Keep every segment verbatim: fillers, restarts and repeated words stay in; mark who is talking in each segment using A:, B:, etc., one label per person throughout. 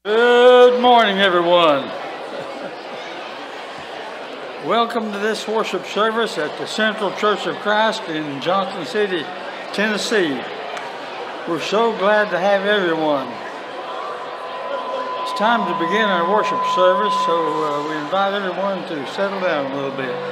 A: Good morning, everyone. Welcome to this worship service at the Central Church of Christ in Johnson City, Tennessee. We're so glad to have everyone. It's time to begin our worship service, so uh, we invite everyone to settle down a little bit.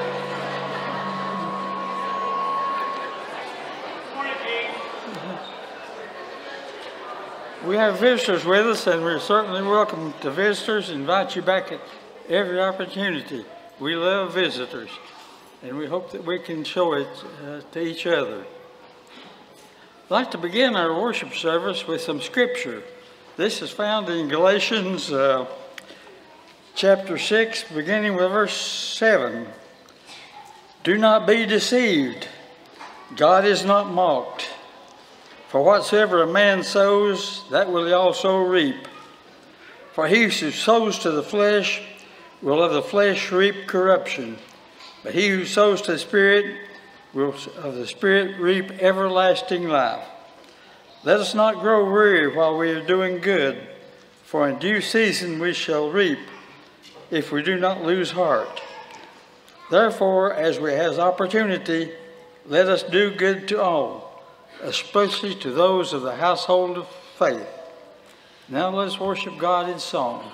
A: We have visitors with us, and we're certainly welcome to visitors. Invite you back at every opportunity. We love visitors, and we hope that we can show it uh, to each other. I'd like to begin our worship service with some scripture. This is found in Galatians uh, chapter six, beginning with verse seven. Do not be deceived. God is not mocked. For whatsoever a man sows, that will he also reap. For he who sows to the flesh will of the flesh reap corruption. But he who sows to the Spirit will of the Spirit reap everlasting life. Let us not grow weary while we are doing good, for in due season we shall reap, if we do not lose heart. Therefore, as we have opportunity, let us do good to all, especially to those of the household of faith. Now let's worship God in song.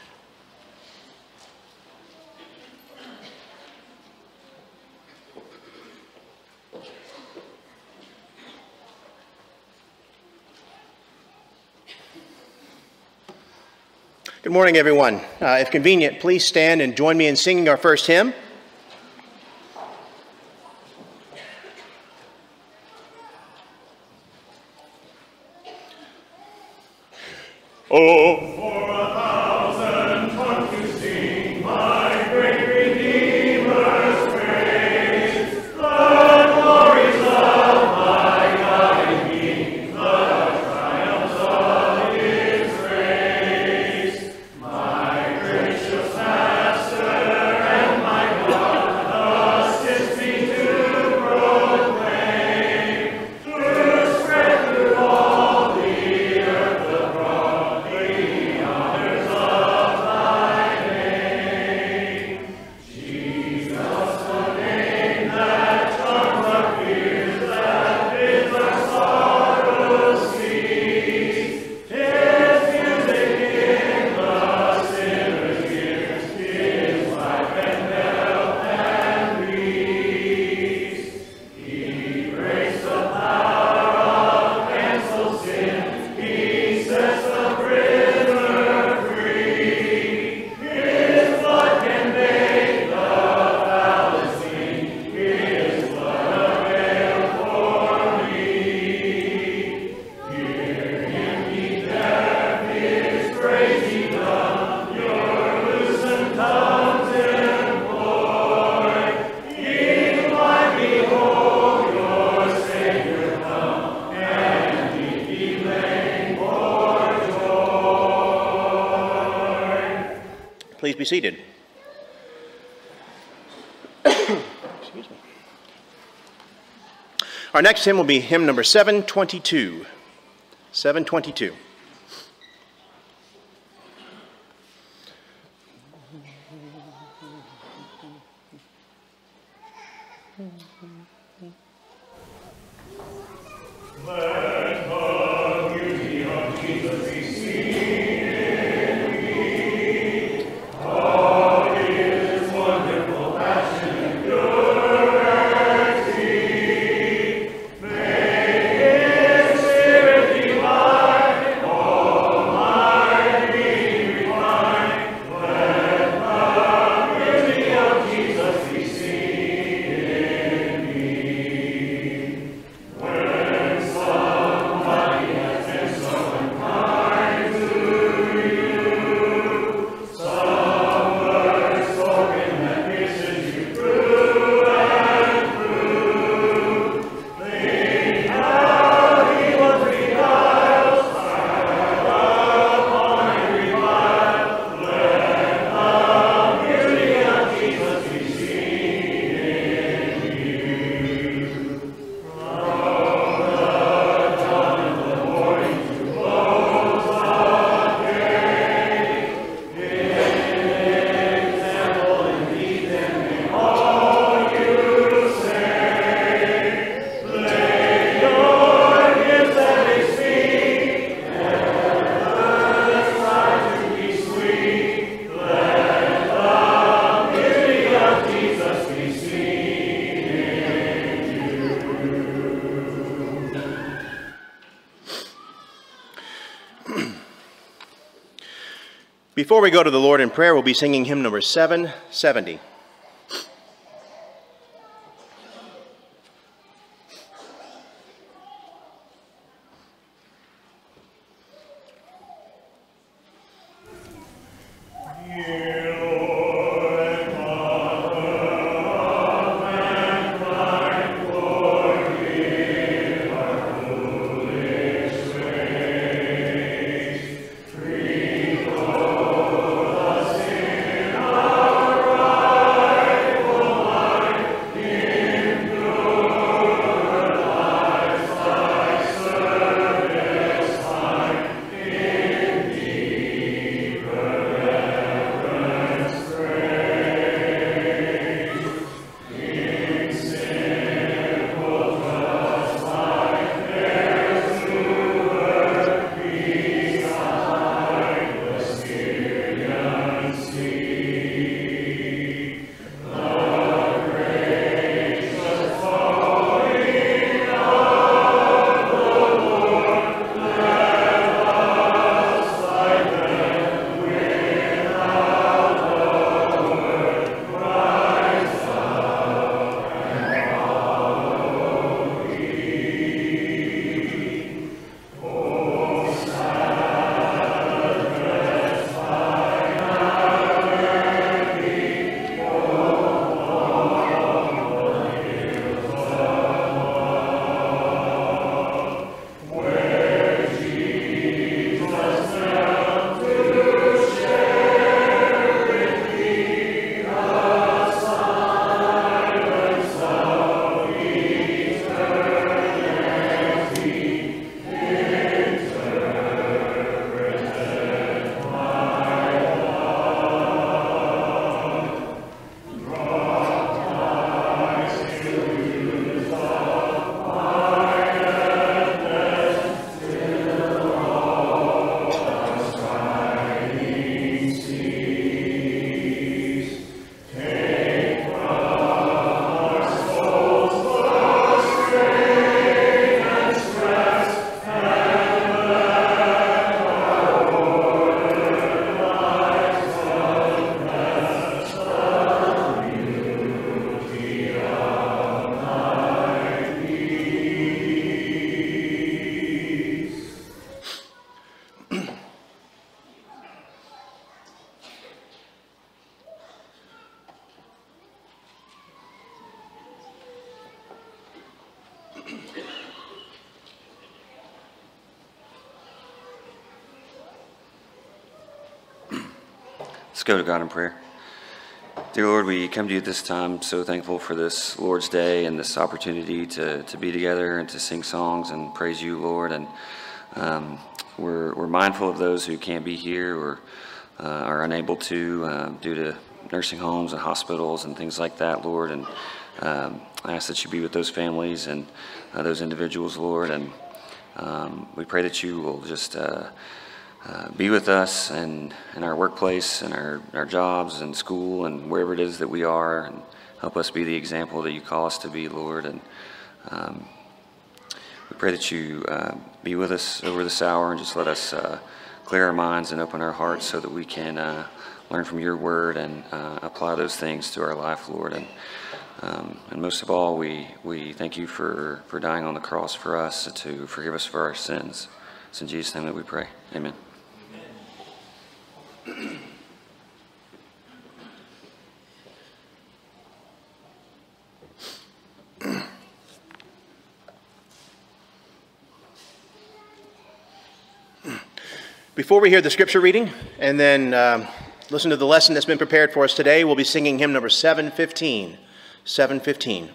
B: Good morning, everyone. Uh, if convenient, please stand and join me in singing our first hymn. Oh, for a thousand tongues to sing my great Redeemer's praise, the glories of my God and King, the triumphs of His grace. My gracious Master and my God, assist me to proclaim, to spread through all the earth the broad Please be seated. Excuse me. Our next hymn will be hymn number seven twenty-two. seven twenty-two. Before we go to the Lord in prayer, we'll be singing hymn number seven seventy.
C: Let's go to God in prayer. Dear Lord, we come to you at this time so thankful for this Lord's Day and this opportunity to, to be together and to sing songs and praise you, Lord. And um, we're, we're mindful of those who can't be here or uh, are unable to uh, due to nursing homes and hospitals and things like that, Lord. And um, I ask that you be with those families and uh, those individuals, Lord. And um, we pray that you will just uh, Uh, be with us and in our workplace and our, our jobs and school and wherever it is that we are, and help us be the example that you call us to be, Lord. And um, we pray that you uh, be with us over this hour and just let us uh, clear our minds and open our hearts so that we can uh, learn from your word and uh, apply those things to our life, Lord. And um, and most of all, we, we thank you for, for dying on the cross for us to forgive us for our sins. It's in Jesus' name that we pray. Amen.
B: Before we hear the scripture reading and then um, listen to the lesson that's been prepared for us today, we'll be singing hymn number seven fifteen. seven fifteen.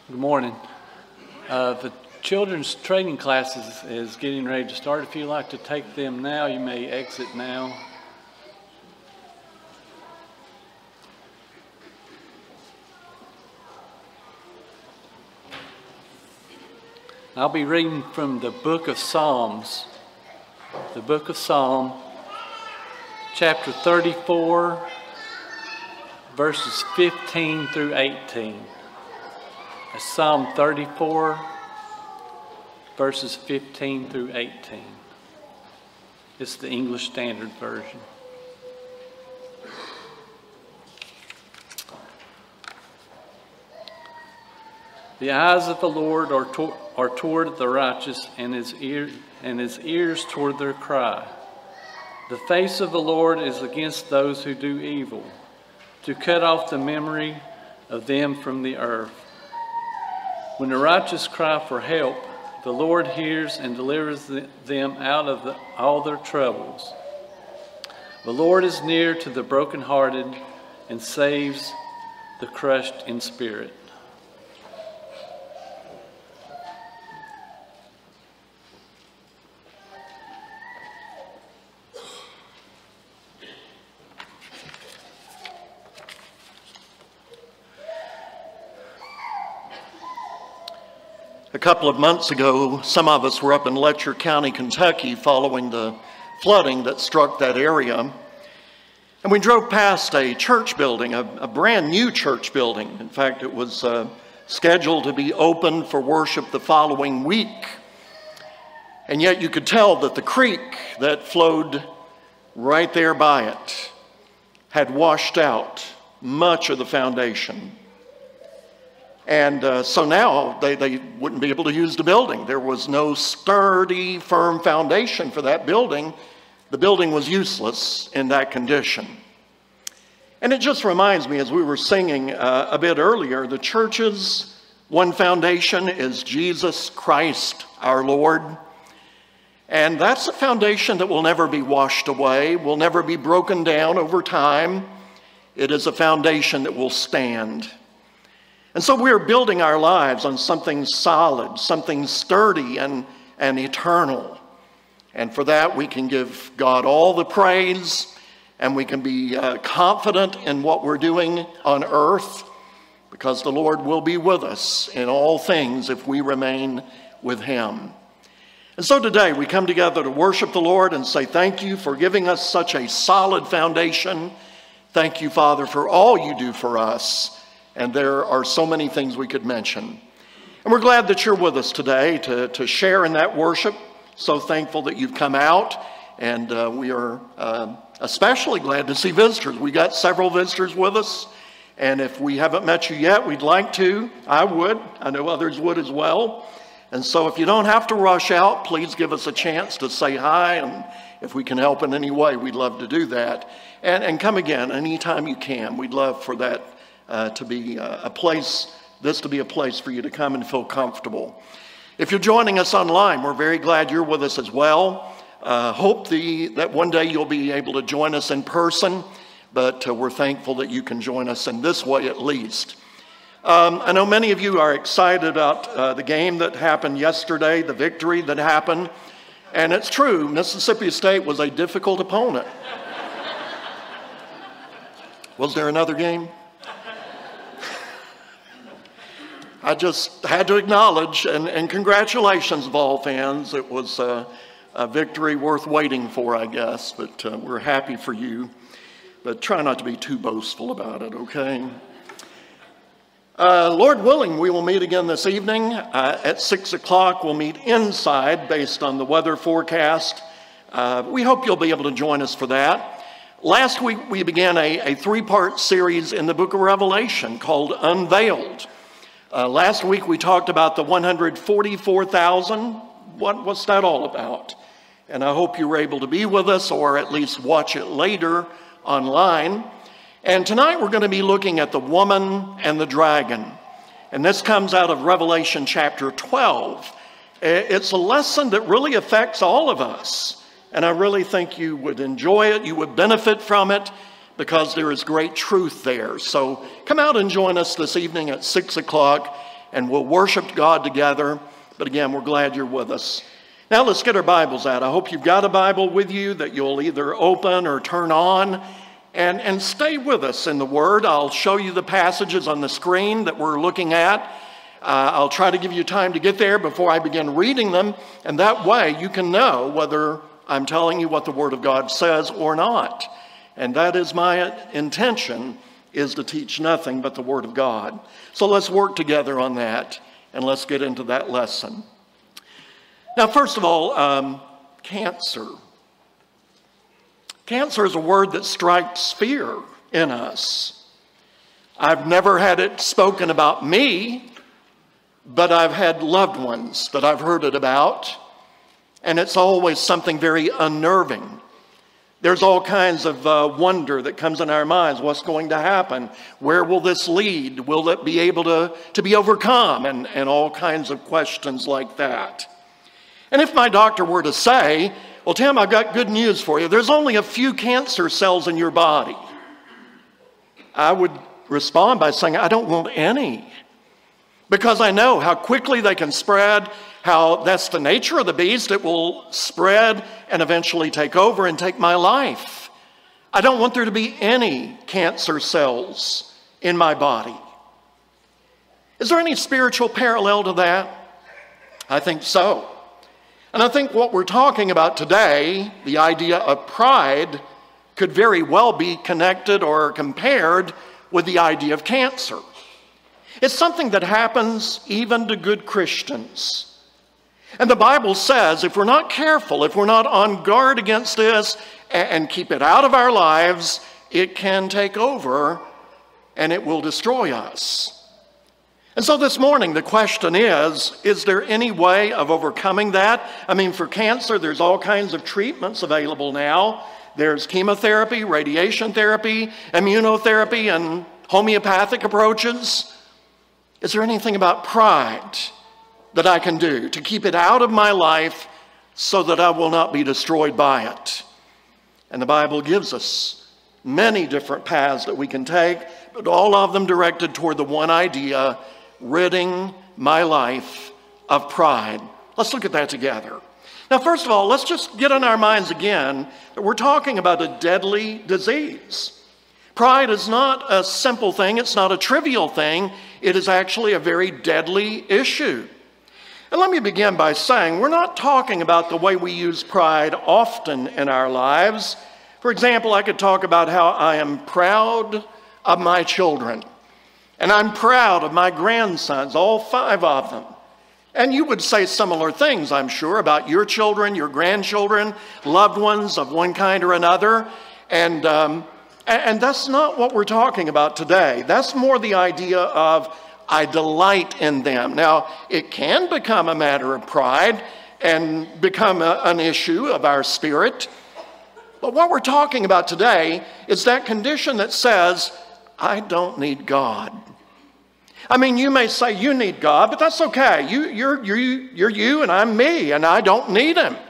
D: Good morning. Uh, the children's training classes is getting ready to start. If you'd like to take them now, you may exit now. I'll be reading from the book of Psalms. The book of Psalm, chapter thirty-four, verses fifteen through eighteen. Psalm thirty-four, verses fifteen through eighteen. It's the English Standard Version. The eyes of the Lord are, to are toward the righteous, and his, ear and his ears toward their cry. The face of the Lord is against those who do evil, to cut off the memory of them from the earth. When the righteous cry for help, the Lord hears and delivers them out of the, all their troubles. The Lord is near to the brokenhearted and saves the crushed in spirit.
E: A couple of months ago, some of us were up in Letcher County, Kentucky, following the flooding that struck that area. And we drove past a church building, a, a brand new church building. In fact, it was uh, scheduled to be open for worship the following week. And yet you could tell that the creek that flowed right there by it had washed out much of the foundation. And uh, so now they, they wouldn't be able to use the building. There was no sturdy, firm foundation for that building. The building was useless in that condition. And it just reminds me, as we were singing uh, a bit earlier, the church's one foundation is Jesus Christ, our Lord. And that's a foundation that will never be washed away, will never be broken down over time. It is a foundation that will stand. And so we're building our lives on something solid, something sturdy and, and eternal. And for that, we can give God all the praise, and we can be uh, confident in what we're doing on earth, because the Lord will be with us in all things if we remain with Him. And so today, we come together to worship the Lord and say thank you for giving us such a solid foundation. Thank you, Father, for all you do for us. And there are so many things we could mention. And we're glad that you're with us today to, to share in that worship. So thankful that you've come out. And uh, we are uh, especially glad to see visitors. We got several visitors with us. And if we haven't met you yet, we'd like to. I would. I know others would as well. And so if you don't have to rush out, please give us a chance to say hi. And if we can help in any way, we'd love to do that. And, and come again anytime you can. We'd love for that Uh, to be uh, a place, this to be a place for you to come and feel comfortable. If you're joining us online, we're very glad you're with us as well. Uh, hope the, that one day you'll be able to join us in person, but uh, we're thankful that you can join us in this way at least. Um, I know many of you are excited about uh, the game that happened yesterday, the victory that happened, and it's true, Mississippi State was a difficult opponent. Was there another game? I just had to acknowledge, and, and congratulations, Vol fans. It was uh, a victory worth waiting for, I guess, but uh, we're happy for you. But try not to be too boastful about it, okay? Uh, Lord willing, we will meet again this evening. Uh, at six o'clock, we'll meet inside based on the weather forecast. Uh, we hope you'll be able to join us for that. Last week, we began a, a three-part series in the book of Revelation called Unveiled. Uh, last week we talked about the one hundred forty-four thousand. What, what's that all about? And I hope you were able to be with us or at least watch it later online. And tonight we're going to be looking at the woman and the dragon. And this comes out of Revelation chapter twelve. It's a lesson that really affects all of us. And I really think you would enjoy it, you would benefit from it, because there is great truth there. So come out and join us this evening at six o'clock and we'll worship God together. But again, we're glad you're with us. Now let's get our Bibles out. I hope you've got a Bible with you that you'll either open or turn on, and, and stay with us in the Word. I'll show you the passages on the screen that we're looking at. Uh, I'll try to give you time to get there before I begin reading them, and that way you can know whether I'm telling you what the Word of God says or not. And that is my intention, is to teach nothing but the Word of God. So let's work together on that, and let's get into that lesson. Now, first of all, um, cancer. Cancer is a word that strikes fear in us. I've never had it spoken about me, but I've had loved ones that I've heard it about, and it's always something very unnerving. There's all kinds of uh, wonder that comes in our minds. What's going to happen? Where will this lead? Will it be able to, to be overcome? And, and all kinds of questions like that. And if my doctor were to say, well, Tim, I've got good news for you. There's only a few cancer cells in your body, I would respond by saying, I don't want any. Because I know how quickly they can spread, how that's the nature of the beast. It will spread and eventually take over and take my life. I don't want there to be any cancer cells in my body. Is there any spiritual parallel to that? I think so. And I think what we're talking about today, the idea of pride, could very well be connected or compared with the idea of cancer. It's something that happens even to good Christians. And the Bible says if we're not careful, if we're not on guard against this and keep it out of our lives, it can take over and it will destroy us. And so this morning, the question is, is there any way of overcoming that? I mean, for cancer, there's all kinds of treatments available now. There's chemotherapy, radiation therapy, immunotherapy, and homeopathic approaches. Is there anything about pride that I can do to keep it out of my life so that I will not be destroyed by it? And the Bible gives us many different paths that we can take, but all of them directed toward the one idea, ridding my life of pride. Let's look at that together. Now, first of all, let's just get in our minds again that we're talking about a deadly disease. Pride is not a simple thing. It's not a trivial thing. It is actually a very deadly issue. And let me begin by saying we're not talking about the way we use pride often in our lives. For example, I could talk about how I am proud of my children. And I'm proud of my grandsons, all five of them. And you would say similar things, I'm sure, about your children, your grandchildren, loved ones of one kind or another. And, um, and that's not what we're talking about today. That's more the idea of I delight in them. Now, it can become a matter of pride and become a, an issue of our spirit. But what we're talking about today is that condition that says, I don't need God. I mean, you may say you need God, but that's okay. You, you're, you're, you're you and I'm me, and I don't need him.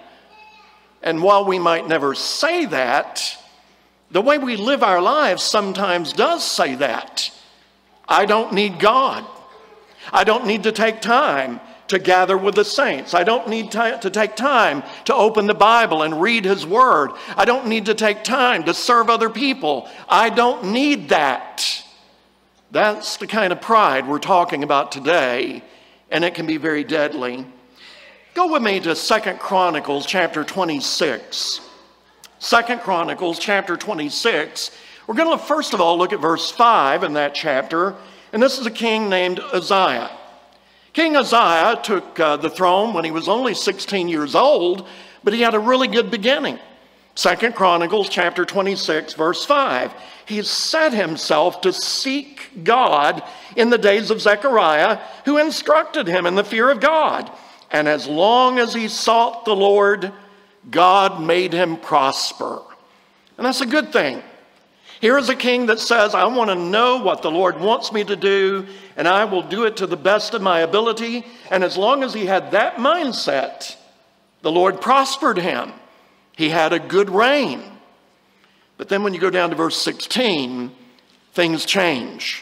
E: And while we might never say that, the way we live our lives sometimes does say that. I don't need God. I don't need to take time to gather with the saints. I don't need to, to take time to open the Bible and read his word. I don't need to take time to serve other people. I don't need that. That's the kind of pride we're talking about today, and it can be very deadly. Go with me to Second Chronicles chapter twenty-six. Second Chronicles chapter twenty-six. We're going to first of all look at verse five in that chapter, and this is a king named Uzziah. King Uzziah took uh, the throne when he was only sixteen years old, but he had a really good beginning. Second Chronicles chapter twenty-six, verse five. He set himself to seek God in the days of Zechariah, who instructed him in the fear of God. And as long as he sought the Lord, God made him prosper. And that's a good thing. Here is a king that says, I want to know what the Lord wants me to do, and I will do it to the best of my ability. And as long as he had that mindset, the Lord prospered him. He had a good reign. But then when you go down to verse sixteen, things change.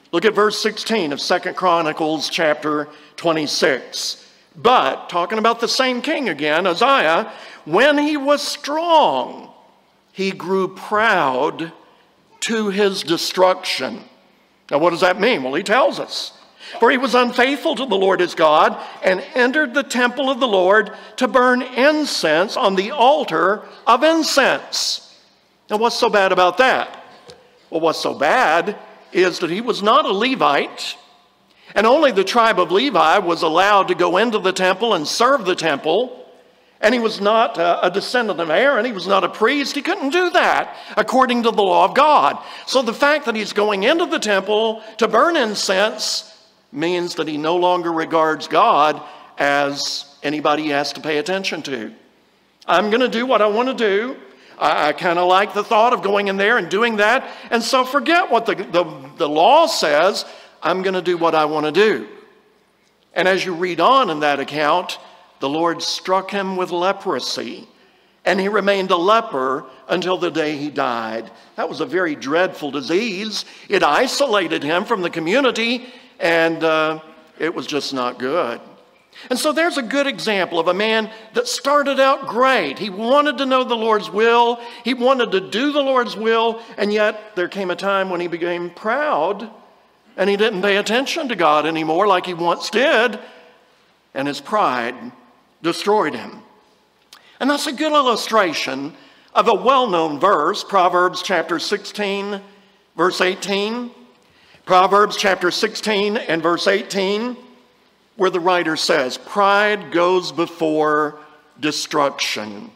E: Look at verse sixteen of Second Chronicles chapter twenty-six. But, talking about the same king again, Uzziah, when he was strong, he grew proud to his destruction. Now what does that mean? Well, he tells us. For he was unfaithful to the Lord his God and entered the temple of the Lord to burn incense on the altar of incense. Now what's so bad about that? Well, what's so bad is that he was not a Levite, and only the tribe of Levi was allowed to go into the temple and serve the temple. And he was not a descendant of Aaron. He was not a priest. He couldn't do that according to the law of God. So the fact that he's going into the temple to burn incense means that he no longer regards God as anybody he has to pay attention to. I'm going to do what I want to do. I, I kind of like the thought of going in there and doing that. And so forget what the, the, the law says. I'm going to do what I want to do. And as you read on in that account, the Lord struck him with leprosy, and he remained a leper until the day he died. That was a very dreadful disease. It isolated him from the community, and uh, it was just not good. And so there's a good example of a man that started out great. He wanted to know the Lord's will. He wanted to do the Lord's will, and yet there came a time when he became proud, and he didn't pay attention to God anymore like he once did, and his pride destroyed him. And that's a good illustration of a well-known verse, Proverbs chapter sixteen, verse eighteen. Proverbs chapter sixteen and verse eighteen, where the writer says, pride goes before destruction.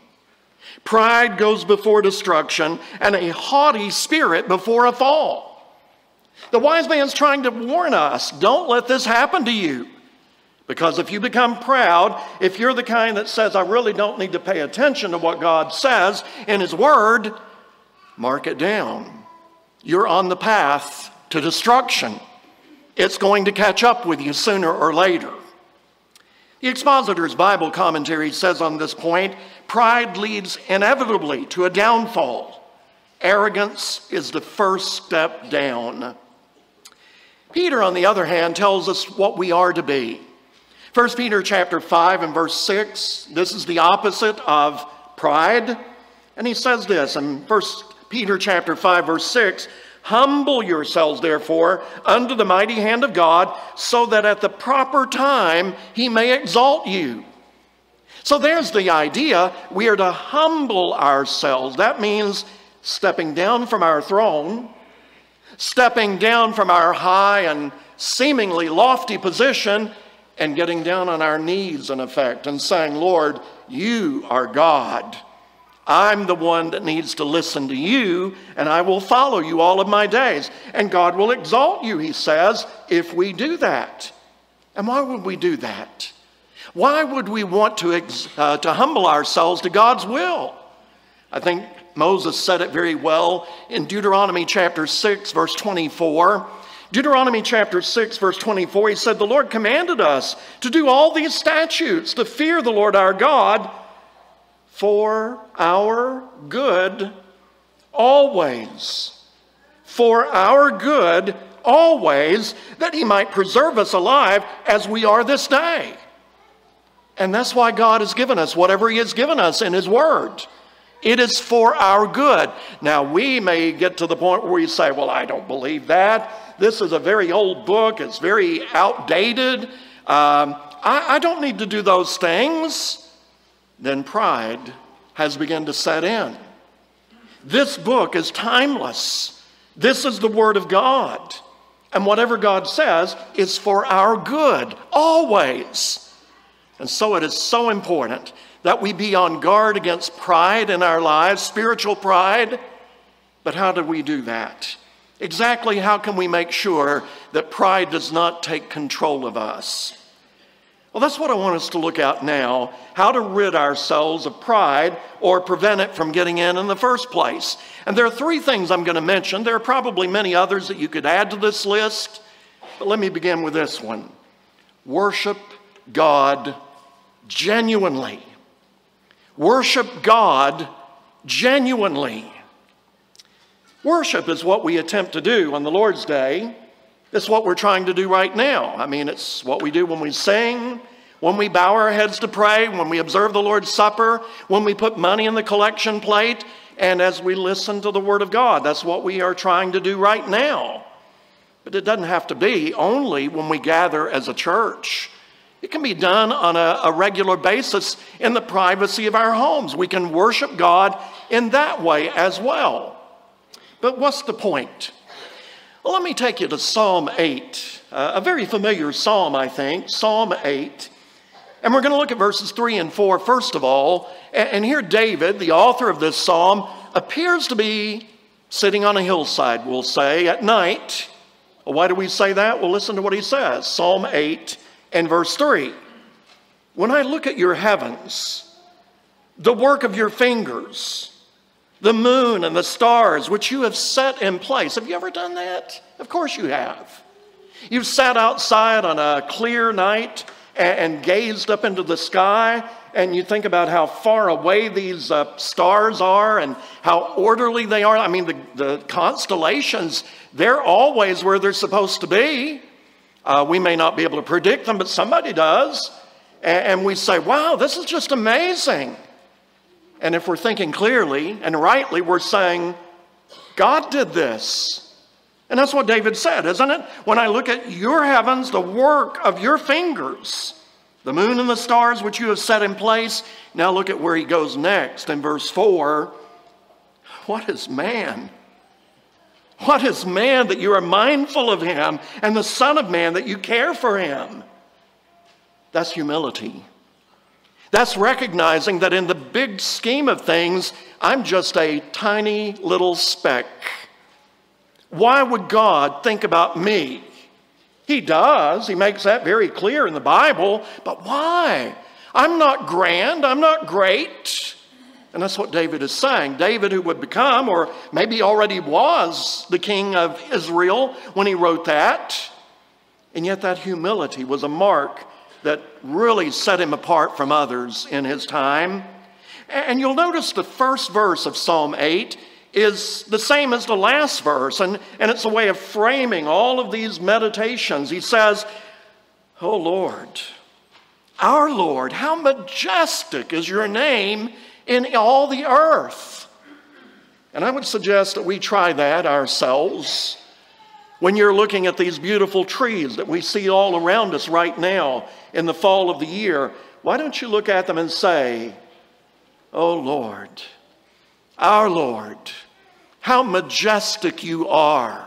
E: Pride goes before destruction, and a haughty spirit before a fall. The wise man's trying to warn us, don't let this happen to you. Because if you become proud, if you're the kind that says, I really don't need to pay attention to what God says in His Word, mark it down. You're on the path to destruction. It's going to catch up with you sooner or later. The Expositor's Bible commentary says on this point, pride leads inevitably to a downfall. Arrogance is the first step down. Peter, on the other hand, tells us what we are to be. First Peter chapter five and verse six, this is the opposite of pride. And he says this in First Peter chapter five verse six, humble yourselves therefore under the mighty hand of God, so that at the proper time he may exalt you. So there's the idea, we are to humble ourselves. That means stepping down from our throne, stepping down from our high and seemingly lofty position, and getting down on our knees, in effect, and saying, Lord, you are God. I'm the one that needs to listen to you, and I will follow you all of my days. And God will exalt you, he says, if we do that. And why would we do that? Why would we want to, ex uh, to humble ourselves to God's will? I think Moses said it very well in Deuteronomy chapter six, verse twenty-four. Deuteronomy chapter six, verse twenty-four, he said, the Lord commanded us to do all these statutes, to fear the Lord our God for our good always. For our good always, that he might preserve us alive as we are this day. And that's why God has given us whatever he has given us in his word. It is for our good. Now, we may get to the point where we say, well, I don't believe that. This is a very old book. It's very outdated. Um, I, I don't need to do those things. Then pride has begun to set in. This book is timeless. This is the Word of God. And whatever God says is for our good, always. And so it is so important that we be on guard against pride in our lives, spiritual pride. But how do we do that? Exactly how can we make sure that pride does not take control of us? Well, that's what I want us to look at now, how to rid ourselves of pride or prevent it from getting in in the first place. And there are three things I'm going to mention. There are probably many others that you could add to this list, but let me begin with this one. Worship God genuinely. Worship God genuinely. Worship is what we attempt to do on the Lord's Day It's what we're trying to do right now. I mean, it's what we do when we sing, when we bow our heads to pray, when we observe the Lord's Supper, when we put money in the collection plate, and as we listen to the Word of God. That's what we are trying to do right now. But it doesn't have to be only when we gather as a church. It can be done on a, a regular basis in the privacy of our homes. We can worship God in that way as well. But what's the point? Well, let me take you to Psalm eight, uh, a very familiar psalm, I think, Psalm eight. And we're going to look at verses three and four first of all. And, and here David, the author of this psalm, appears to be sitting on a hillside, we'll say, at night. Well, why do we say that? Well, listen to what he says. Psalm eight and verse three. When I look at your heavens, the work of your fingers, the moon and the stars, which you have set in place. Have you ever done that? Of course you have. You've sat outside on a clear night and, and gazed up into the sky, and you think about how far away these uh, stars are and how orderly they are. I mean, the, the constellations, they're always where they're supposed to be. Uh, we may not be able to predict them, but somebody does. And, and we say, wow, this is just amazing. And if we're thinking clearly and rightly, we're saying, God did this. And that's what David said, isn't it? When I look at your heavens, the work of your fingers, the moon and the stars which you have set in place. Now look at where he goes next in verse four. What is man? What is man that you are mindful of him, and the Son of Man that you care for him? That's humility. That's recognizing that in the big scheme of things, I'm just a tiny little speck. Why would God think about me? He does. He makes that very clear in the Bible. But why? I'm not grand. I'm not great. And that's what David is saying. David, who would become, or maybe already was, the king of Israel when he wrote that. And yet that humility was a mark that really set him apart from others in his time. And you'll notice the first verse of Psalm eight is the same as the last verse, and, and it's a way of framing all of these meditations. He says, "Oh Lord, our Lord, how majestic is your name in all the earth." And I would suggest that we try that ourselves. When you're looking at these beautiful trees that we see all around us right now in the fall of the year, why don't you look at them and say, "Oh Lord, our Lord, how majestic you are."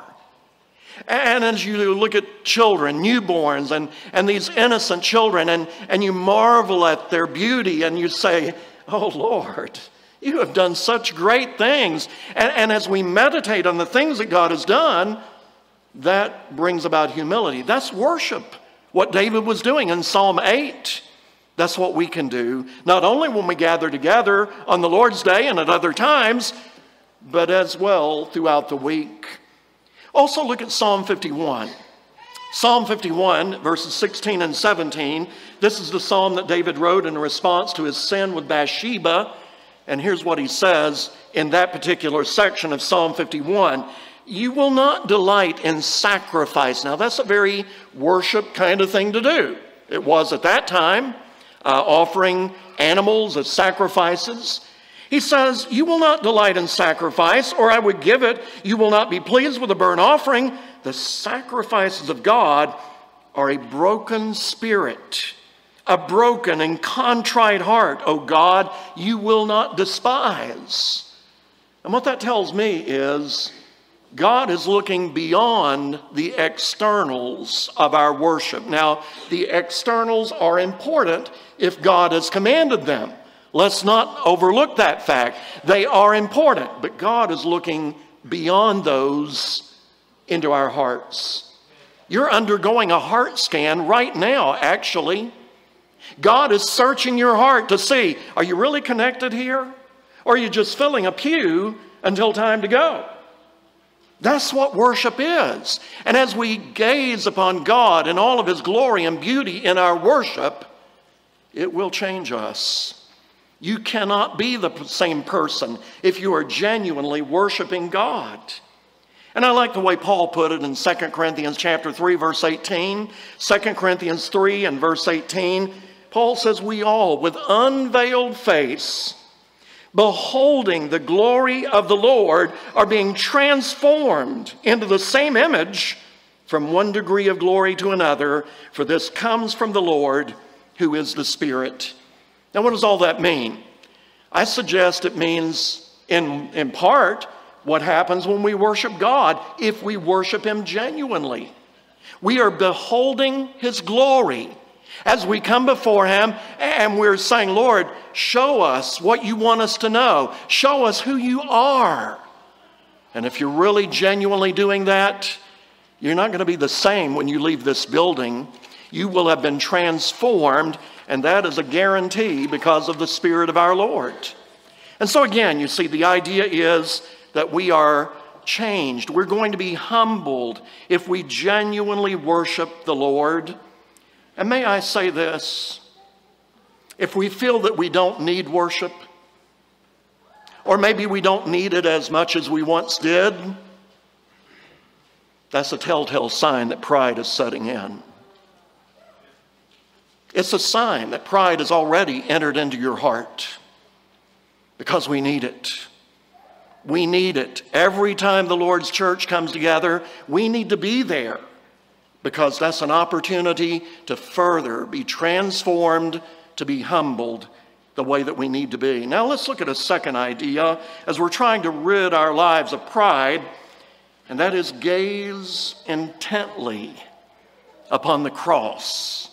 E: And as you look at children, newborns, and, and these innocent children, and, and you marvel at their beauty, and you say, "Oh Lord, you have done such great things." And, and as we meditate on the things that God has done, that brings about humility. That's worship, what David was doing in Psalm eight. That's what we can do, not only when we gather together on the Lord's Day and at other times, but as well throughout the week. Also look at Psalm fifty-one. Psalm fifty-one, verses sixteen and seventeen. This is the psalm that David wrote in response to his sin with Bathsheba. And here's what he says in that particular section of Psalm fifty-one. "You will not delight in sacrifice." Now that's a very worship kind of thing to do. It was at that time, uh, offering animals as sacrifices. He says, "You will not delight in sacrifice, or I would give it. You will not be pleased with a burnt offering. The sacrifices of God are a broken spirit, a broken and contrite heart. O God, you will not despise." And what that tells me is God is looking beyond the externals of our worship. Now, the externals are important if God has commanded them. Let's not overlook that fact. They are important, but God is looking beyond those into our hearts. You're undergoing a heart scan right now, actually. God is searching your heart to see, are you really connected here? Or are you just filling a pew until time to go? That's what worship is. And as we gaze upon God in all of his glory and beauty in our worship, it will change us. You cannot be the same person if you are genuinely worshiping God. And I like the way Paul put it in Second Corinthians chapter three, verse eighteen. Second Corinthians three and verse eighteen, Paul says, we all, with unveiled face, beholding the glory of the Lord, are being transformed into the same image from one degree of glory to another, for this comes from the Lord, who is the Spirit. Now, what does all that mean? I suggest it means, in, in part, what happens when we worship God, if we worship Him genuinely. We are beholding His glory as we come before Him, and we're saying, Lord, show us what you want us to know. Show us who you are. And if you're really genuinely doing that, you're not going to be the same when you leave this building. You will have been transformed, and that is a guarantee because of the Spirit of our Lord. And so again, you see, the idea is that we are changed. We're going to be humbled if we genuinely worship the Lord. And may I say this, if we feel that we don't need worship, or maybe we don't need it as much as we once did, that's a telltale sign that pride is setting in. It's a sign that pride has already entered into your heart, because we need it. We need it. Every time the Lord's church comes together, we need to be there, because that's an opportunity to further be transformed, to be humbled the way that we need to be. Now let's look at a second idea as we're trying to rid our lives of pride, and that is gaze intently upon the cross.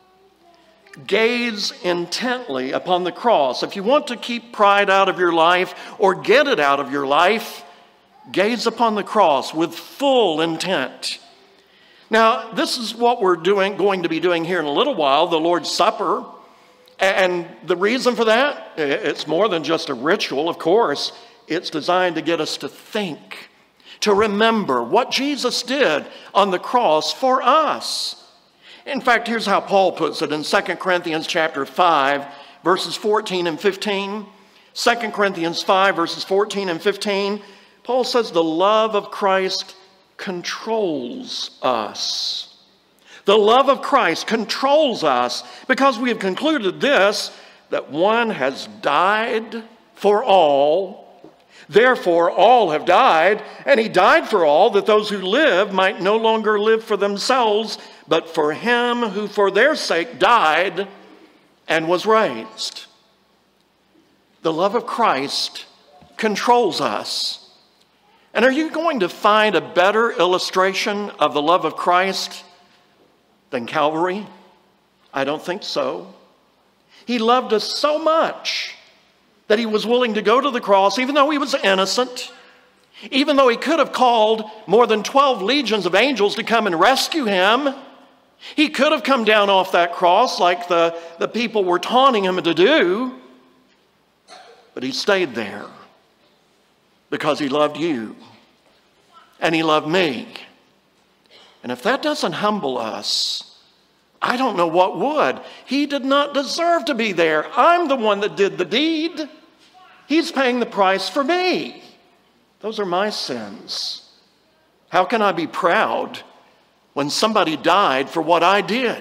E: Gaze intently upon the cross. If you want to keep pride out of your life or get it out of your life, gaze upon the cross with full intent. Now, this is what we're doing, going to be doing here in a little while, the Lord's Supper. And the reason for that, it's more than just a ritual, of course. It's designed to get us to think, to remember what Jesus did on the cross for us. In fact, here's how Paul puts it in Second Corinthians chapter five, verses fourteen and fifteen. Second Corinthians five, verses fourteen and fifteen. Paul says the love of Christ controls us. The love of Christ controls us because we have concluded this, that one has died for all. Therefore, all have died, and he died for all, that those who live might no longer live for themselves, but for him who for their sake died and was raised. The love of Christ controls us. And are you going to find a better illustration of the love of Christ than Calvary? I don't think so. He loved us so much that he was willing to go to the cross, even though he was innocent, even though he could have called more than twelve legions of angels to come and rescue him. He could have come down off that cross like the, the people were taunting him to do, but he stayed there because he loved you and he loved me. And if that doesn't humble us, I don't know what would. He did not deserve to be there. I'm the one that did the deed. He's paying the price for me. Those are my sins. How can I be proud when somebody died for what I did?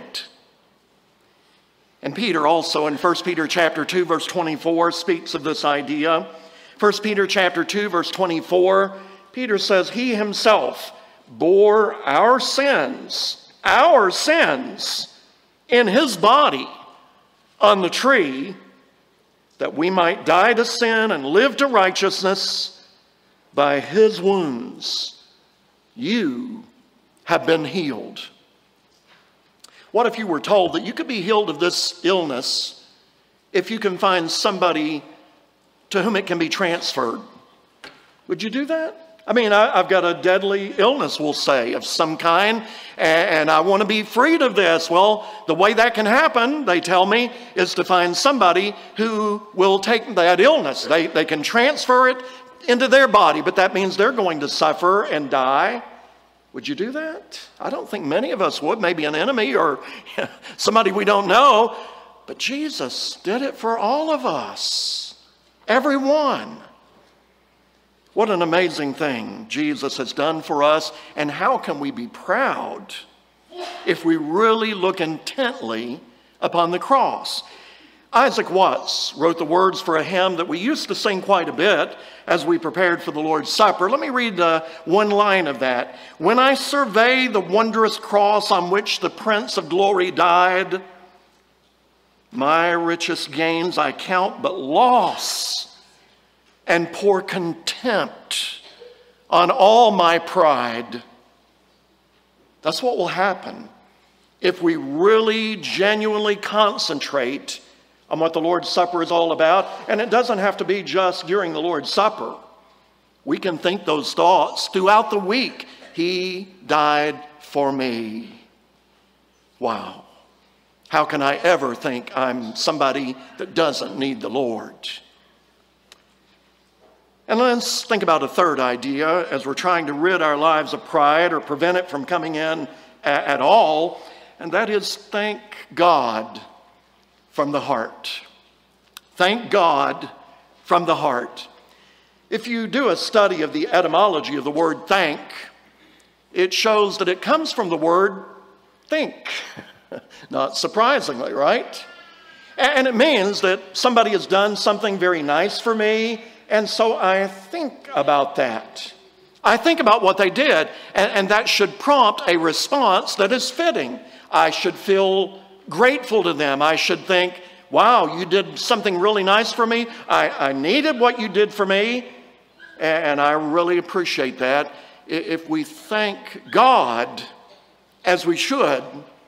E: And Peter also in First Peter chapter two, verse twenty-four speaks of this idea. First Peter chapter two, verse twenty-four, Peter says, he himself bore our sins, our sins, in his body on the tree, that we might die to sin and live to righteousness. By his wounds you have been healed. What if you were told that you could be healed of this illness if you can find somebody to whom it can be transferred? Would you do that? I mean, I, I've got a deadly illness, we'll say, of some kind, and, and I want to be freed of this. Well, the way that can happen, they tell me, is to find somebody who will take that illness. They, they can transfer it into their body, but that means they're going to suffer and die. Would you do that? I don't think many of us would. Maybe an enemy or somebody we don't know. But Jesus did it for all of us. Everyone. What an amazing thing Jesus has done for us, and how can we be proud if we really look intently upon the cross? Isaac Watts wrote the words for a hymn that we used to sing quite a bit as we prepared for the Lord's Supper. Let me read uh, one line of that. When I survey the wondrous cross on which the Prince of Glory died, my richest gains I count but loss, and pour contempt on all my pride. That's what will happen if we really genuinely concentrate on what the Lord's Supper is all about. And it doesn't have to be just during the Lord's Supper. We can think those thoughts throughout the week. He died for me. Wow. How can I ever think I'm somebody that doesn't need the Lord? And let's think about a third idea as we're trying to rid our lives of pride or prevent it from coming in a- at all. And that is, thank God from the heart. Thank God from the heart. If you do a study of the etymology of the word thank, it shows that it comes from the word think. Not surprisingly, right? And it means that somebody has done something very nice for me, and so I think about that. I think about what they did, and, and that should prompt a response that is fitting. I should feel grateful to them. I should think, wow, you did something really nice for me. I, I needed what you did for me, and I really appreciate that. If we thank God as we should,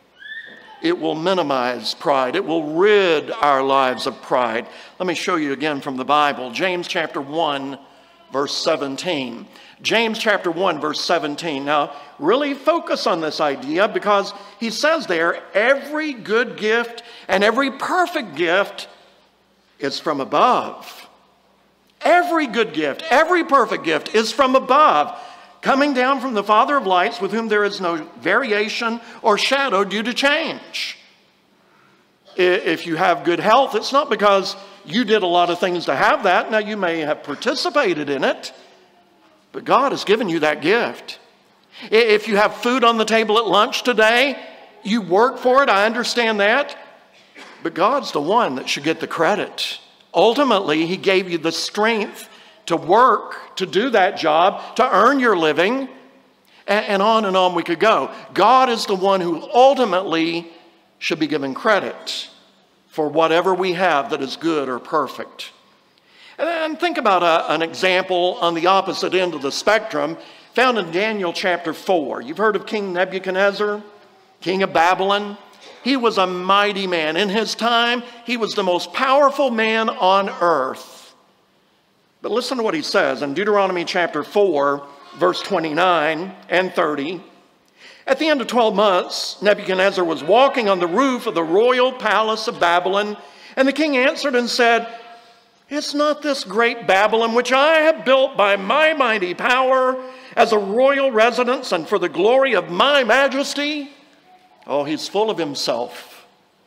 E: it will minimize pride. It will rid our lives of pride. Let me show you again from the Bible. James chapter one, verse seventeen. James chapter one, verse seventeen. Now, really focus on this idea, because he says there, every good gift and every perfect gift is from above. Every good gift, every perfect gift is from above, coming down from the Father of lights, with whom there is no variation or shadow due to change. If you have good health, it's not because you did a lot of things to have that. Now, you may have participated in it, but God has given you that gift. If you have food on the table at lunch today, you work for it, I understand that. But God's the one that should get the credit. Ultimately, He gave you the strength to work, to do that job, to earn your living, and on and on we could go. God is the one who ultimately should be given credit for whatever we have that is good or perfect. And think about a, an example on the opposite end of the spectrum, found in Daniel chapter four. You've heard of King Nebuchadnezzar, king of Babylon. He was a mighty man. In his time, he was the most powerful man on earth. But listen to what he says in Deuteronomy chapter four, verse twenty-nine and thirty. At the end of twelve months, Nebuchadnezzar was walking on the roof of the royal palace of Babylon, and the king answered and said, "Is not this great Babylon, which I have built by my mighty power, as a royal residence and for the glory of my majesty?" Oh, he's full of himself.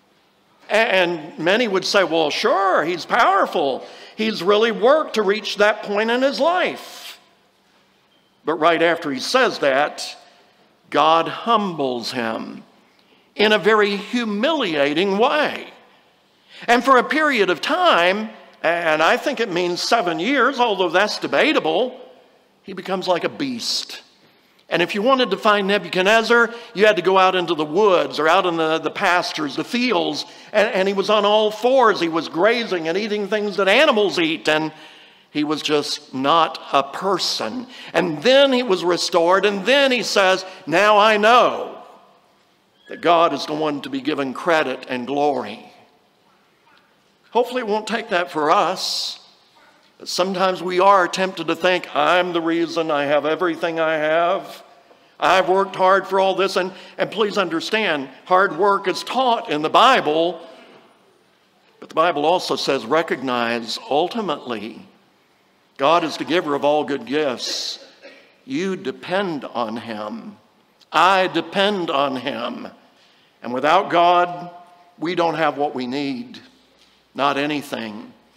E: And many would say, well, sure, he's powerful. He's really worked to reach that point in his life. But right after he says that, God humbles him in a very humiliating way. And for a period of time, and I think it means seven years, although that's debatable, he becomes like a beast. And if you wanted to find Nebuchadnezzar, you had to go out into the woods or out in the, the pastures, the fields, and, and he was on all fours. He was grazing and eating things that animals eat, and he was just not a person. And then he was restored, and then he says, now I know that God is the one to be given credit and glory. Hopefully it won't take that for us. But sometimes we are tempted to think, I'm the reason I have everything I have. I've worked hard for all this. And, and please understand, hard work is taught in the Bible. But the Bible also says, recognize ultimately, God is the giver of all good gifts. You depend on Him. I depend on Him. And without God, we don't have what we need. Not anything.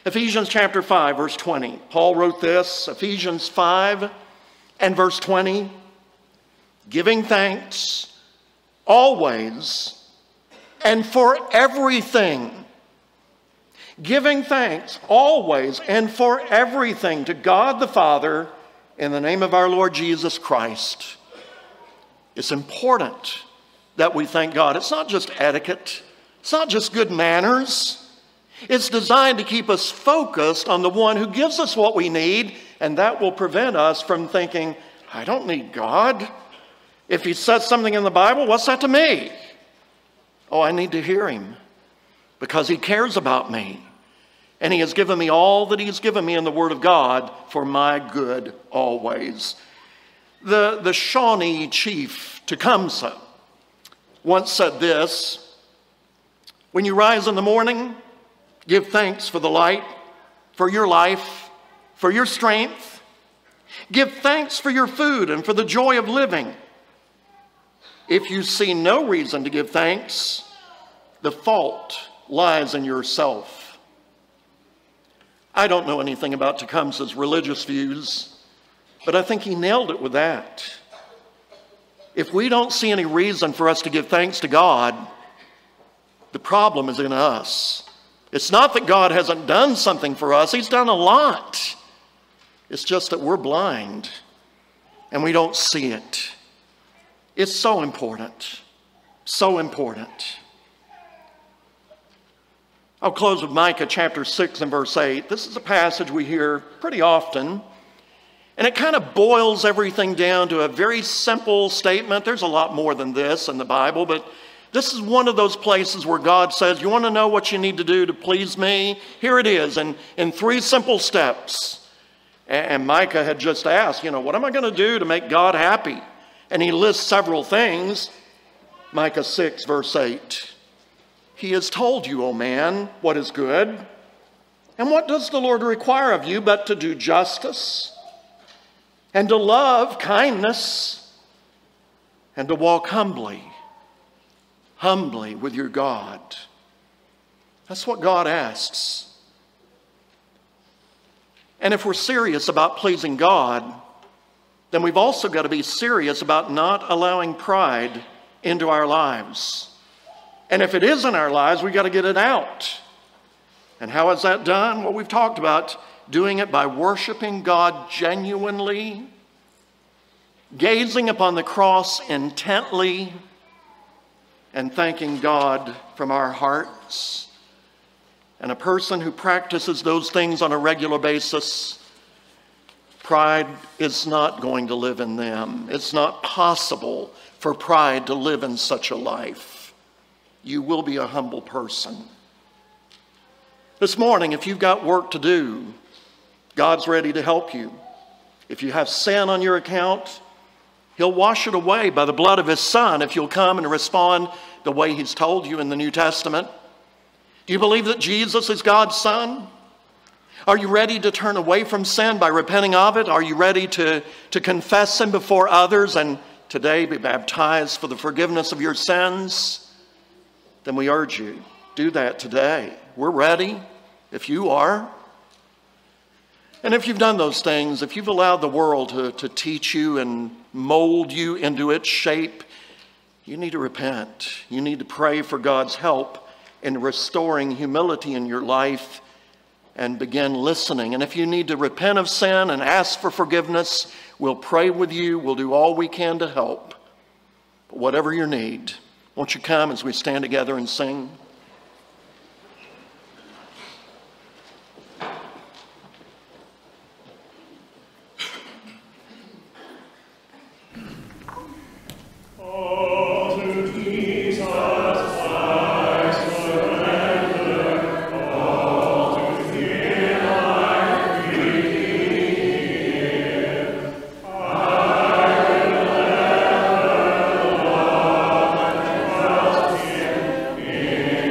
E: Ephesians chapter five, verse twenty. Paul wrote this, Ephesians five and verse twenty, giving thanks always and for everything. Giving thanks always and for everything to God the Father in the name of our Lord Jesus Christ. It's important that we thank God. It's not just etiquette. It's not just good manners. It's designed to keep us focused on the one who gives us what we need, and that will prevent us from thinking, I don't need God. If he says something in the Bible, what's that to me? Oh, I need to hear him because he cares about me. And he has given me all that he's given me in the Word of God for my good always. The, the Shawnee chief, Tecumseh, once said this, when you rise in the morning, give thanks for the light, for your life, for your strength. Give thanks for your food and for the joy of living. If you see no reason to give thanks, the fault lies in yourself. I don't know anything about Tecumseh's religious views, but I think he nailed it with that. If we don't see any reason for us to give thanks to God, the problem is in us. It's not that God hasn't done something for us. He's done a lot. It's just that we're blind and we don't see it. It's so important, so important. I'll close with Micah chapter six and verse eight. This is a passage we hear pretty often, and it kind of boils everything down to a very simple statement. There's a lot more than this in the Bible, but this is one of those places where God says, you want to know what you need to do to please me? Here it is in, in three simple steps. And Micah had just asked, you know, what am I going to do to make God happy? And he lists several things. Micah six, verse eight. He has told you, O man, what is good. And what does the Lord require of you but to do justice and to love kindness and to walk humbly, humbly with your God. That's what God asks. And if we're serious about pleasing God, then we've also got to be serious about not allowing pride into our lives. And if it is in our lives, we've got to get it out. And how is that done? Well, we've talked about doing it by worshiping God genuinely, gazing upon the cross intently, and thanking God from our hearts. And a person who practices those things on a regular basis, pride is not going to live in them. It's not possible for pride to live in such a life. You will be a humble person. This morning, if you've got work to do, God's ready to help you. If you have sin on your account, he'll wash it away by the blood of his Son if you'll come and respond the way he's told you in the New Testament. Do you believe that Jesus is God's Son? Are you ready to turn away from sin by repenting of it? Are you ready to, to confess him before others and today be baptized for the forgiveness of your sins? Then we urge you, do that today. We're ready, if you are. And if you've done those things, if you've allowed the world to, to teach you and mold you into its shape, you need to repent. You need to pray for God's help in restoring humility in your life and begin listening. And if you need to repent of sin and ask for forgiveness, we'll pray with you. We'll do all we can to help. But whatever your need, won't you come as we stand together and sing?
F: Yeah.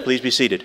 B: please be seated.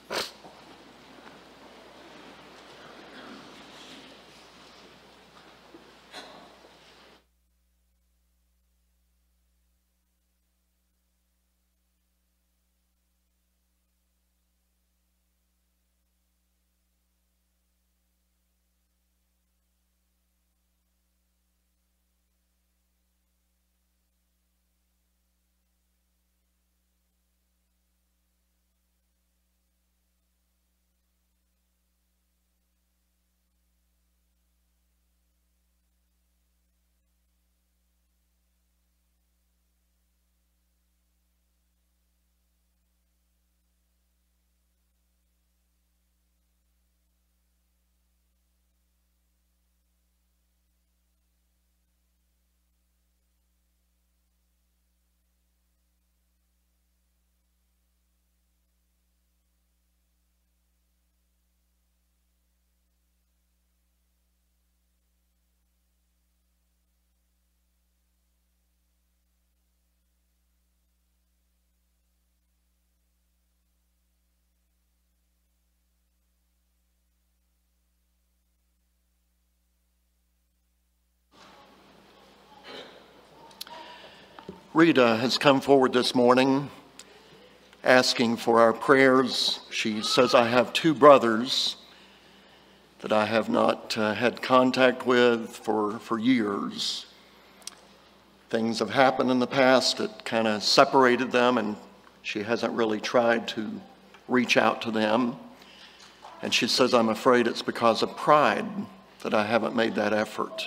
E: Rita has come forward this morning asking for our prayers. She says, I have two brothers that I have not uh, had contact with for, for years. Things have happened in the past that kind of separated them, and she hasn't really tried to reach out to them. And she says, I'm afraid it's because of pride that I haven't made that effort.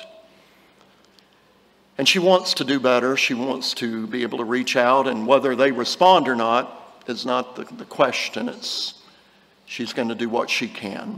E: And she wants to do better. She wants to be able to reach out, and whether they respond or not is not the, the question. It's she's going to do what she can.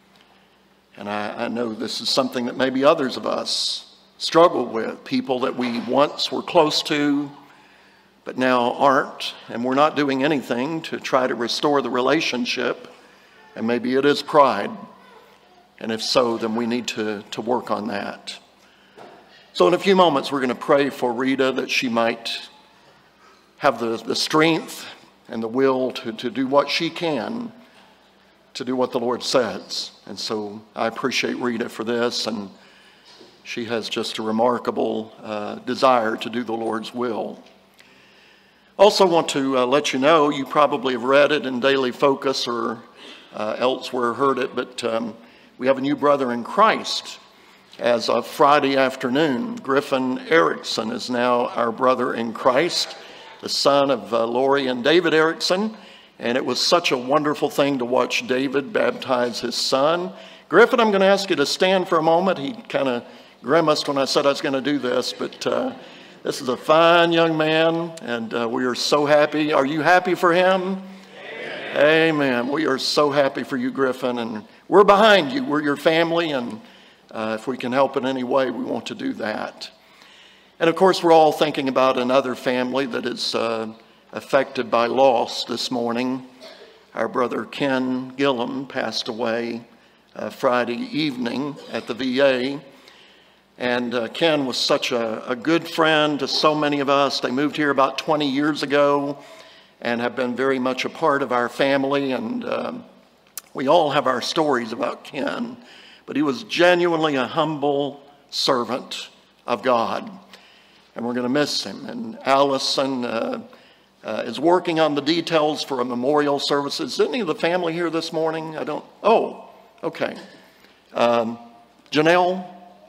E: And I, I know this is something that maybe others of us struggle with, people that we once were close to, but now aren't, and we're not doing anything to try to restore the relationship, and maybe it is pride. And if so, then we need to, to work on that. So in a few moments, we're going to pray for Rita that she might have the, the strength and the will to, to do what she can, to do what the Lord says. And so I appreciate Rita for this, and she has just a remarkable uh, desire to do the Lord's will. Also want to uh, let you know, you probably have read it in Daily Focus or uh, elsewhere heard it, but um, we have a new brother in Christ. As of Friday afternoon, Griffin Erickson is now our brother in Christ, the son of uh, Lori and David Erickson. And it was such a wonderful thing to watch David baptize his son. Griffin, I'm going to ask you to stand for a moment. He kind of grimaced when I said I was going to do this, but uh, this is a fine young man, and uh, we are so happy. Are you happy for him? Amen. Amen. We are so happy for you, Griffin, and we're behind you. We're your family, and Uh, if we can help in any way, we want to do that. And of course, we're all thinking about another family that is uh, affected by loss this morning. Our brother Ken Gillum passed away uh, Friday evening at the V A. And uh, Ken was such a, a good friend to so many of us. They moved here about twenty years ago and have been very much a part of our family. And uh, we all have our stories about Ken. But he was genuinely a humble servant of God, and we're going to miss him. And Allison uh, uh, is working on the details for a memorial service. Is any of the family here this morning? I don't, oh, okay. Um, Janelle?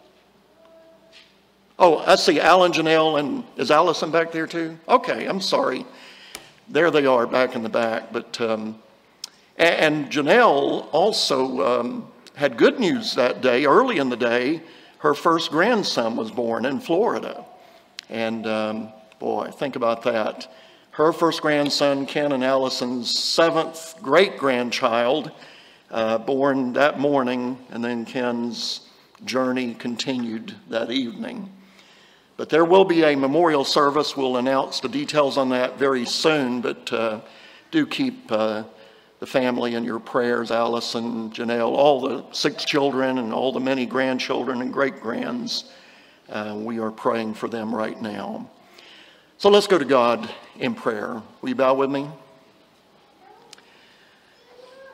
E: Oh, I see Alan, Janelle, and is Allison back there too? Okay, I'm sorry. There they are back in the back. But um, and, and Janelle also um, had good news that day. Early in the day, her first grandson was born in Florida. And um, boy, think about that. Her first grandson, Ken and Allison's seventh great-grandchild, uh, born that morning, and then Ken's journey continued that evening. But there will be a memorial service. We'll announce the details on that very soon, but uh, do keep uh, the family in your prayers, Allison, Janelle, all the six children and all the many grandchildren and great-grands. Uh, we are praying for them right now. So let's go to God in prayer. Will you bow with me?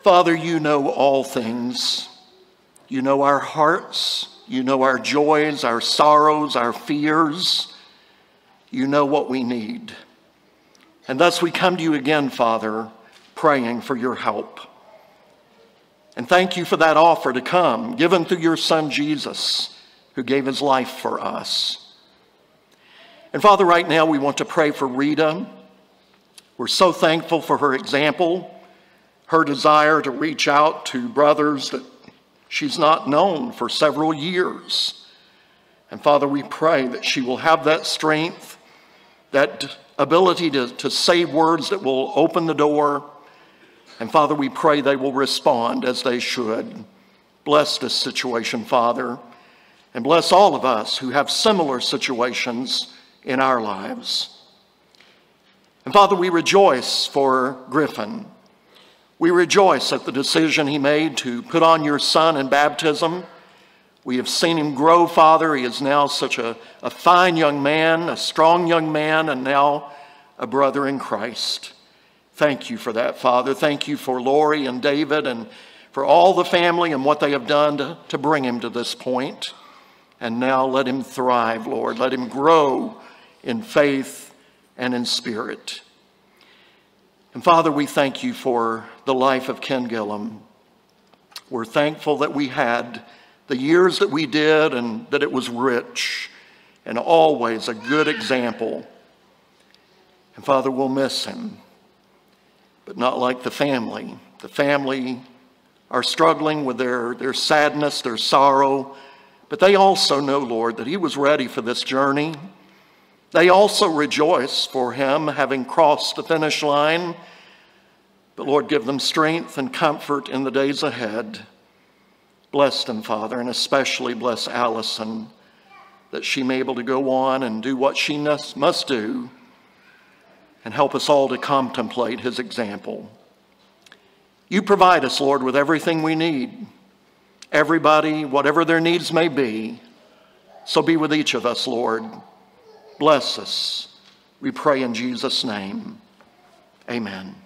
E: Father, you know all things. You know our hearts. You know our joys, our sorrows, our fears. You know what we need. And thus we come to you again, Father, praying for your help. And thank you for that offer to come, given through your Son, Jesus, who gave his life for us. And Father, right now we want to pray for Rita. We're so thankful for her example, her desire to reach out to brothers that she's not known for several years. And Father, we pray that she will have that strength, that ability to, to say words that will open the door. And Father, we pray they will respond as they should. Bless this situation, Father, and bless all of us who have similar situations in our lives. And Father, we rejoice for Griffin. We rejoice at the decision he made to put on your son in baptism. We have seen him grow, Father. He is now such a, a fine young man, a strong young man, and now a brother in Christ. Thank you for that, Father. Thank you for Lori and David and for all the family and what they have done to, to bring him to this point. And now let him thrive, Lord. Let him grow in faith and in spirit. And Father, we thank you for the life of Ken Gillum. We're thankful that we had the years that we did and that it was rich and always a good example. And Father, we'll miss him, but not like the family. The family are struggling with their, their sadness, their sorrow, but they also know, Lord, that he was ready for this journey. They also rejoice for him having crossed the finish line. But Lord, give them strength and comfort in the days ahead. Bless them, Father, and especially bless Allison, that she may be able to go on and do what she must do, and help us all to contemplate his example. You provide us, Lord, with everything we need. Everybody, whatever their needs may be, so be with each of us, Lord. Bless us. We pray in Jesus' name. Amen.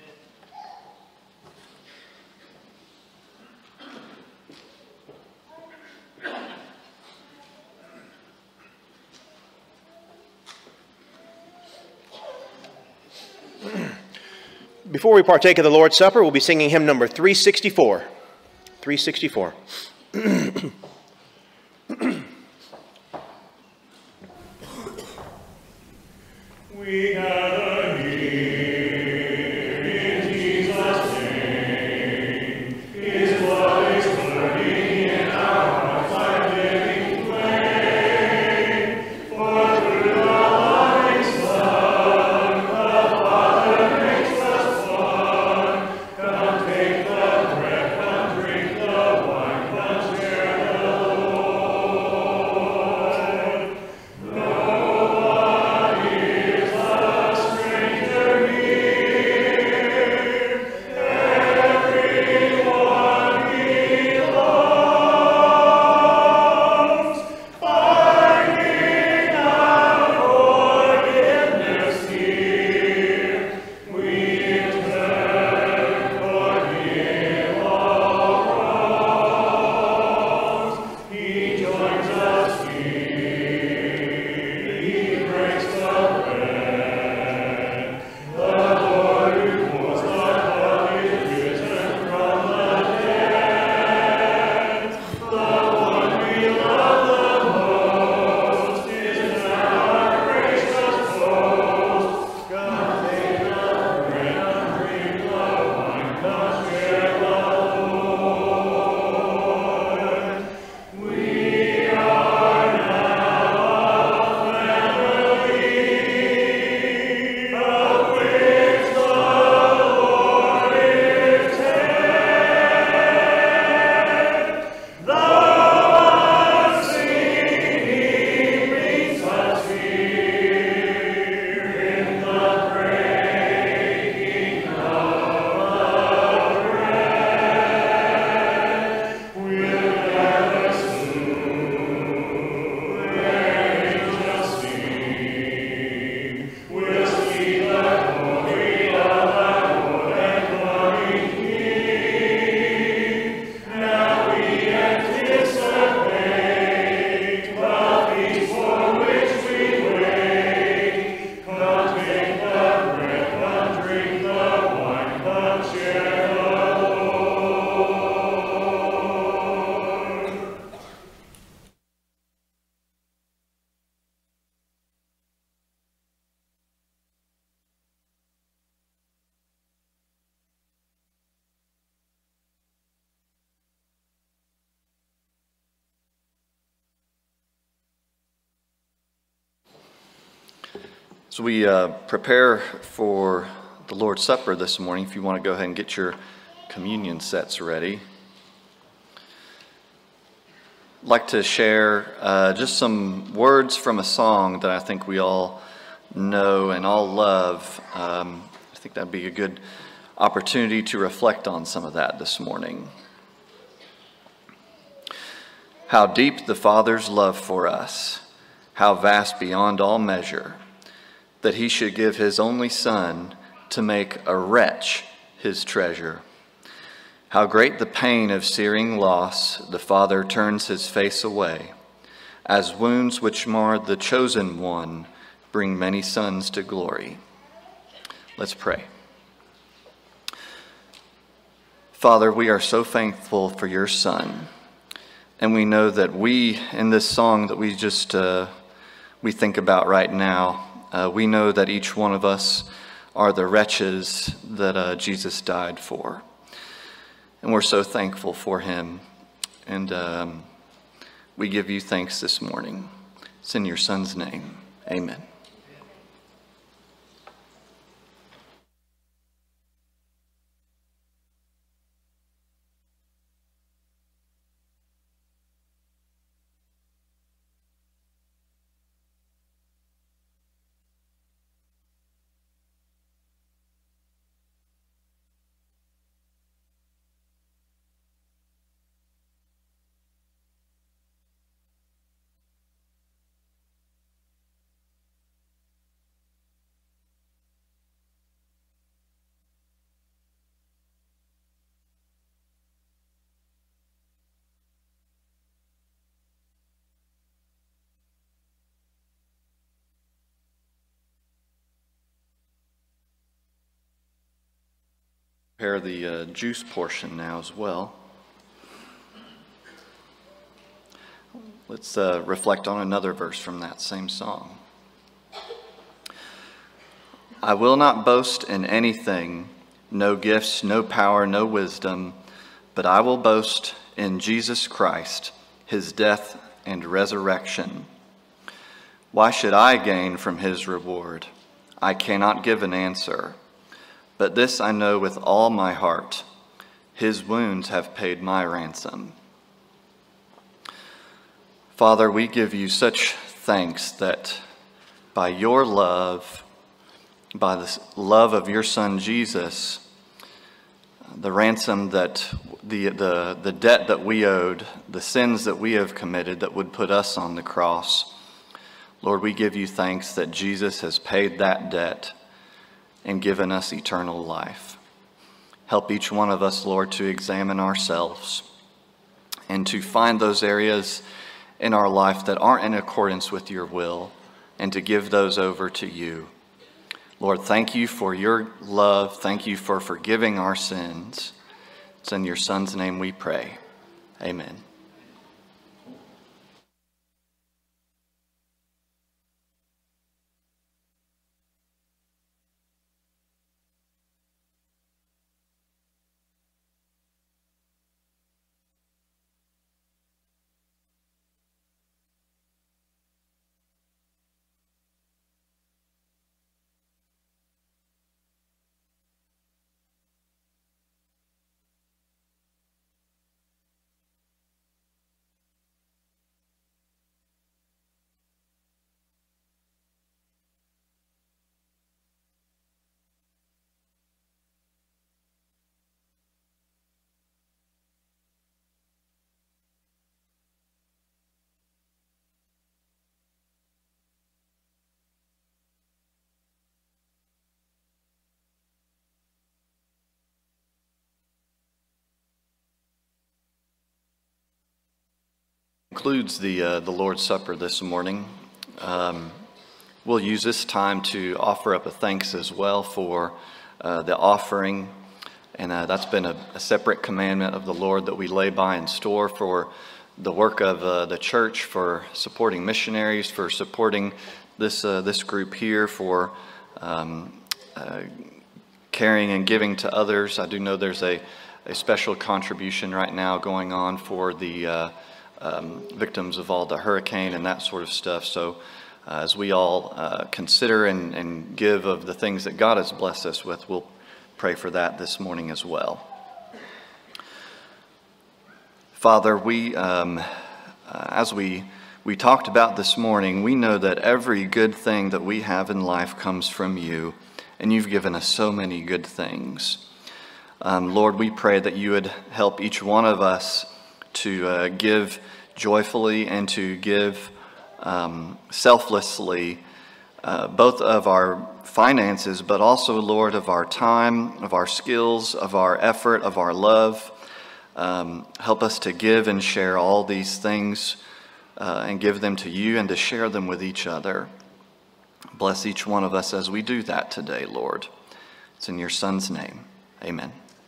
B: Before we partake of the Lord's Supper, we'll be singing hymn number three sixty-four. three sixty-four.
F: We gather here in Jesus' name. His blood is burning in our hearts like living flame. For through the loving Son, the Father makes us one. Come take the bread, come drink the wine, come share the Lord. No one is us.
G: As we uh, prepare for the Lord's Supper this morning, if you want to go ahead and get your communion sets ready, I'd like to share uh, just some words from a song that I think we all know and all love. Um, I think that'd be a good opportunity to reflect on some of that this morning. How deep the Father's love for us, how vast beyond all measure, that he should give his only Son to make a wretch his treasure. How great the pain of searing loss, the Father turns his face away, as wounds which marred the chosen one bring many sons to glory. Let's pray. Father, we are so thankful for your Son, and we know that we, in this song that we just uh, we think about right now, Uh, we know that each one of us are the wretches that uh, Jesus died for. And we're so thankful for him. And um, we give you thanks this morning. It's in your Son's name. Amen. Prepare the uh, juice portion now as well. Let's uh, reflect on another verse from that same song. I will not boast in anything, no gifts, no power, no wisdom, but I will boast in Jesus Christ, his death and resurrection. Why should I gain from his reward? I cannot give an answer. But this I know with all my heart, his wounds have paid my ransom. Father, we give you such thanks that by your love, by the love of your Son Jesus, the ransom that, the, the, the debt that we owed, the sins that we have committed that would put us on the cross, Lord, we give you thanks that Jesus has paid that debt and given us eternal life. Help each one of us, Lord, to examine ourselves and to find those areas in our life that aren't in accordance with your will and to give those over to you. Lord, thank you for your love. Thank you for forgiving our sins. It's in your Son's name we pray. Amen. Concludes the uh, the Lord's Supper this morning. Um, we'll use this time to offer up a thanks as well for uh, the offering, and uh, that's been a, a separate commandment of the Lord that we lay by and store for the work of uh, the church, for supporting missionaries, for supporting this uh, this group here, for um, uh, caring and giving to others. I do know there's a a special contribution right now going on for the uh, Um, victims of all the hurricane and that sort of stuff. So uh, as we all uh, consider and, and give of the things that God has blessed us with, we'll pray for that this morning as well. Father, we, um, uh, as we, we talked about this morning, we know that every good thing that we have in life comes from you, and you've given us so many good things. Um, Lord, we pray that you would help each one of us to uh, give joyfully and to give um, selflessly, uh, both of our finances, but also, Lord, of our time, of our skills, of our effort, of our love. Um, help us to give and share all these things uh, and give them to you and to share them with each other. Bless each one of us as we do that today, Lord. It's in your Son's name. Amen.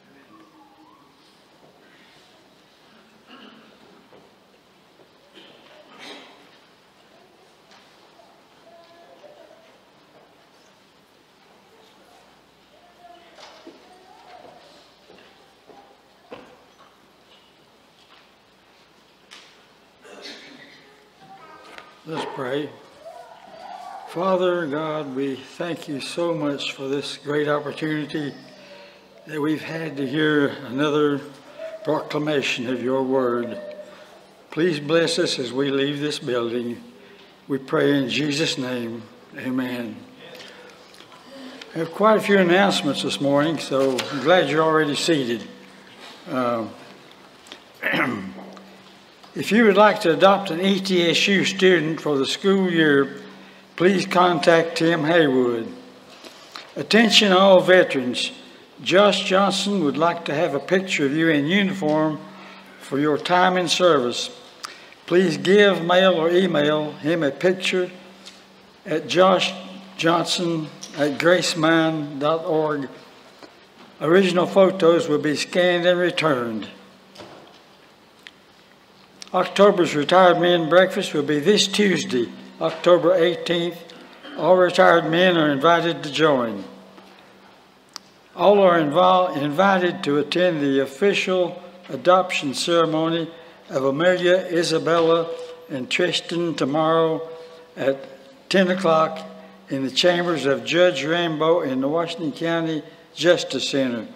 A: Let's pray. Father God, we thank you so much for this great opportunity that we've had to hear another proclamation of your word. Please bless us as we leave this building. We pray in Jesus' name. Amen. I have quite a few announcements this morning, so I'm glad you're already seated. Uh, If you would like to adopt an E T S U student for the school year, please contact Tim Haywood. Attention all veterans. Josh Johnson would like to have a picture of you in uniform for your time in service. Please give, mail, or email him a picture at josh johnson at gracemine dot org. Original photos will be scanned and returned. October's Retired Men Breakfast will be this Tuesday, October eighteenth. All retired men are invited to join. All are involved, invited to attend the official adoption ceremony of Amelia, Isabella, and Tristan tomorrow at ten o'clock in the chambers of Judge Rambo in the Washington County Justice Center.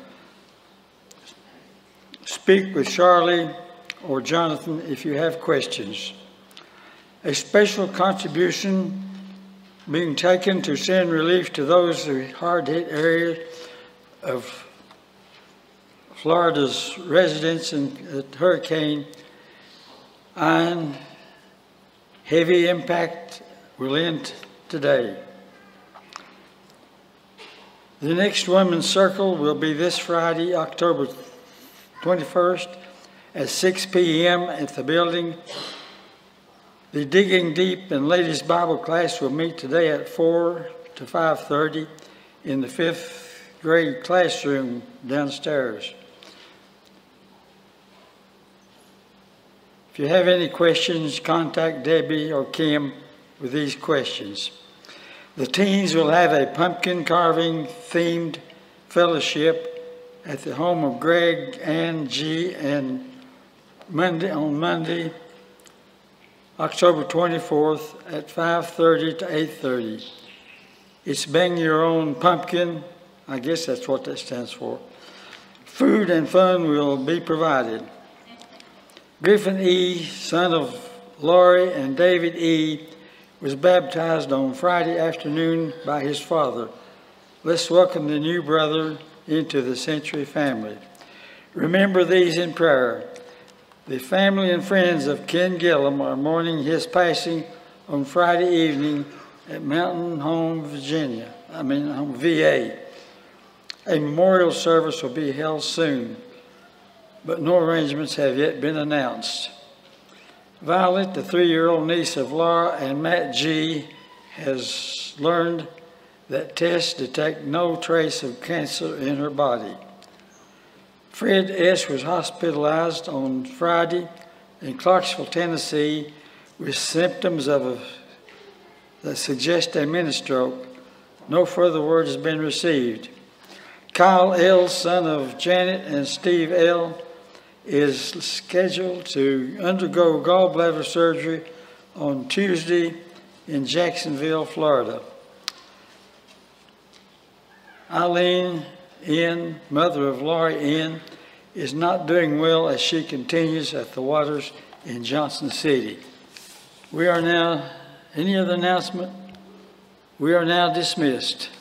A: Speak with Charlie or Jonathan if you have questions. A special contribution being taken to send relief to those hard-hit areas of Florida's residents in Hurricane Ian. Heavy impact will end today. The next Women's Circle will be this Friday, October twenty-first, at six p m at the building. The Digging Deep and Ladies Bible class will meet today at four to five thirty in the fifth grade classroom downstairs. If you have any questions, contact Debbie or Kim with these questions. The teens will have a pumpkin carving themed fellowship at the home of Greg and G and Monday on Monday, October twenty-fourth at five thirty to eight thirty. It's Bang Your Own Pumpkin. I guess that's what that stands for. Food and fun will be provided. Griffin E., son of Laurie and David E., was baptized on Friday afternoon by his father. Let's welcome the new brother into the Century family. Remember these in prayer. The family and friends of Ken Gillum are mourning his passing on Friday evening at Mountain Home, Virginia, I mean home, V A. A memorial service will be held soon, but no arrangements have yet been announced. Violet, the three-year-old niece of Laura and Matt G., has learned that tests detect no trace of cancer in her body. Fred S. was hospitalized on Friday in Clarksville, Tennessee, with symptoms of a, that suggest a mini stroke. No further word has been received. Kyle L., son of Janet and Steve L., is scheduled to undergo gallbladder surgery on Tuesday in Jacksonville, Florida. Eileen N., mother of Laurie N., is not doing well as she continues at the waters in Johnson City. We are now, any other announcement? We are now dismissed.